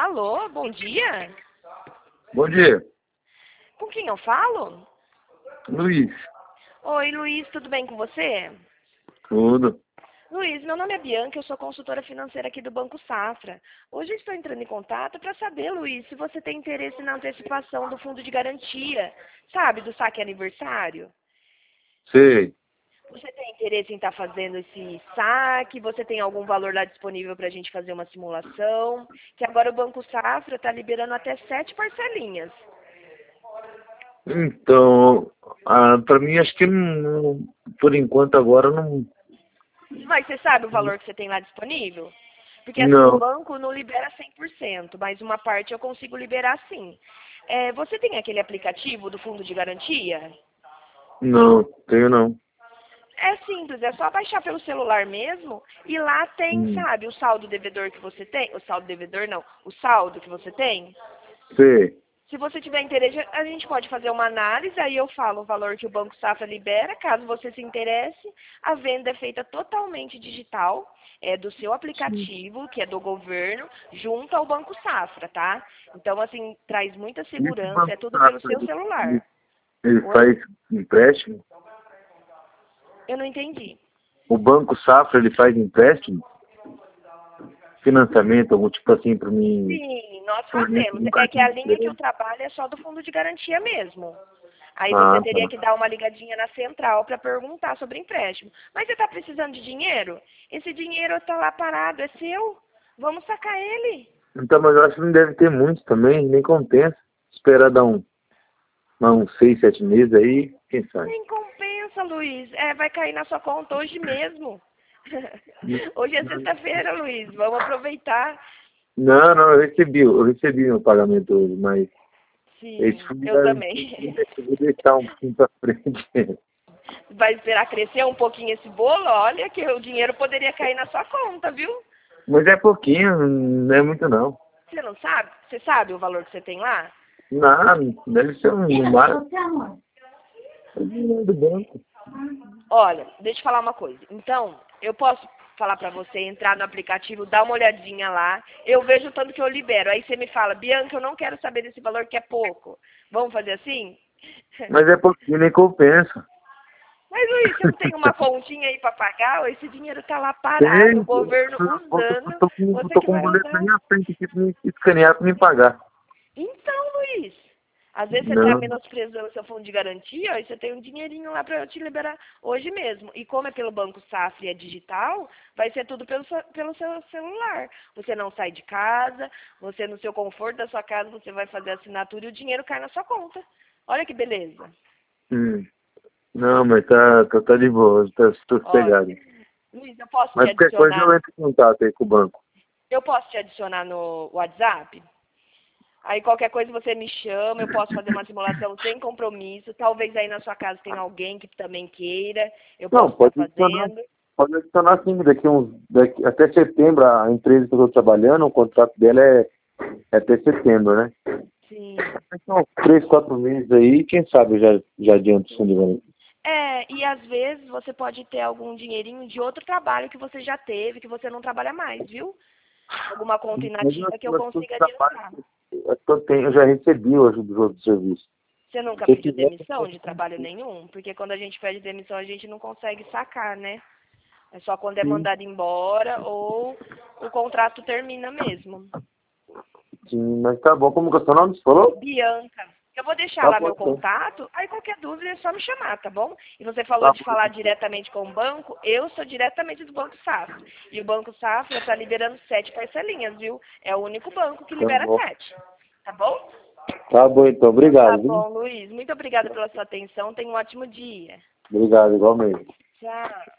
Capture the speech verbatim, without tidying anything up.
Alô, bom dia. Bom dia, Com quem eu falo? Luiz. Oi, Luiz, tudo bem com você? Tudo. Luiz, meu nome é Bianca, eu sou consultora financeira aqui do Banco Safra. Hoje eu estou entrando em contato para saber, Luiz, se você tem interesse na antecipação do fundo de garantia, sabe, do saque aniversário. Sei. Você tem interesse em estar fazendo esse saque? Você tem algum valor lá disponível para a gente fazer uma simulação? Que agora o Banco Safra está liberando até sete parcelinhas. Então, ah, para mim acho que não, por enquanto agora não. Mas você sabe o valor que você tem lá disponível? Porque assim, o Não, banco não libera cem por cento, mas uma parte eu consigo liberar sim. É, você tem aquele aplicativo do fundo de garantia? não, tenho não. É simples, é só baixar pelo celular mesmo e lá tem, Hum, sabe, o saldo devedor que você tem. O saldo devedor não, o saldo que você tem. sei. Se você tiver interesse, a gente pode fazer uma análise, aí eu falo o valor que o Banco Safra libera, caso você se interesse. A venda é feita totalmente digital, é do seu Sim. aplicativo, que é do governo, junto ao Banco Safra, tá? Então, assim, traz muita E esse segurança, é Banco tudo pelo Safra, seu ele, ele celular. ele Oi? faz empréstimo? Eu não entendi. O Banco Safra, ele faz empréstimo? Financiamento, algum tipo assim para mim? Sim, nós Fornece fazemos. um É que cartão a de linha que eu crédito? trabalho é só do fundo de garantia mesmo. Aí você Ah, teria tá. que dar uma ligadinha na central para perguntar sobre empréstimo. Mas você está precisando de dinheiro? Esse dinheiro está lá parado, é seu. Vamos sacar ele. Então, mas eu acho que não deve ter muito também, nem compensa. Esperar dar um, dar uns seis, sete meses aí, quem sabe? Nem compensa, Luiz. É, vai cair na sua conta hoje mesmo. Hoje é sexta-feira, Luiz. Vamos aproveitar. Não, não, eu recebi, eu recebi meu pagamento hoje, mas esse Sim, fundo eu da também. eu vou deixar um pouquinho pra frente. Vai esperar crescer um pouquinho esse bolo? Olha que o dinheiro poderia cair na sua conta, viu? Mas é pouquinho, não é muito não. Você não sabe? Você sabe o valor que você tem lá? Não, deve ser um no máximo é dinheiro do banco. Olha, deixa eu falar uma coisa. Então, eu posso falar pra você entrar no aplicativo, dar uma olhadinha lá. Eu vejo o tanto que eu libero. Aí você me fala, Bianca, eu não quero saber desse valor que é pouco. Vamos fazer assim? Mas é pouquinho, nem compensa. Mas, Luiz, você não tem uma continha aí pra pagar? Ou esse dinheiro tá lá parado, o Tem, pô. governo Eu tô, usando, tô com, você tô que com um vai boleto na usar. minha frente aqui pra me escanear pra me pagar. Então, Luiz, às vezes você está Não, menosprezando seu fundo de garantia, ó, e você tem um dinheirinho lá para eu te liberar hoje mesmo. E como é pelo Banco Safra e é digital, vai ser tudo pelo, seu- pelo seu celular. Você não sai de casa, você no seu conforto da sua casa, você vai fazer a assinatura e o dinheiro cai na sua conta. Olha que beleza. hum, não, mas tá, tá, tá de boa, tá, tô Olha, sossegado. Luiz, eu posso te Mas qualquer coisa eu adicionar, entro em contato aí com o banco. eu posso te adicionar no WhatsApp? Aí qualquer coisa você me chama, eu posso fazer uma simulação sem compromisso. Talvez aí na sua casa tenha alguém que também queira, eu Não, posso estar pode adicionar. fazendo. Pode adicionar sim, daqui uns. Daqui, até setembro, a empresa que eu estou trabalhando, o contrato dela é, é até setembro, né? Sim, Então, três, quatro meses aí, quem sabe eu já, já adianto o fundo de sim. garantia. É, e às vezes você pode ter algum dinheirinho de outro trabalho que você já teve, que você não trabalha mais, viu? Alguma conta Mas eu inativa acho que eu que eu acho que consiga o trabalho adiantar. eu acho que eu tenho, eu já recebi hoje dos outros serviços. Você nunca Se pediu quiser, eu demissão de posso- trabalho nenhum? Porque quando a gente pede demissão, a gente não consegue sacar, né? É só quando é sim, mandado embora ou o contrato termina mesmo. sim, mas tá bom. Como que é o seu nome? Você falou? Bianca. Eu vou deixar Tá lá bom, meu então. contato, aí qualquer dúvida é só me chamar, tá bom? E você falou Tá de bom, falar então. diretamente com o banco, eu sou diretamente do Banco Safra. E o Banco Safra está liberando sete parcelinhas, viu? É o único banco que Tá libera bom. sete. Tá bom? Tá bom, então. Tá Obrigado, viu? bom, Luiz. Muito obrigada pela sua atenção. Tenha um ótimo dia. Obrigado, igualmente. Tchau.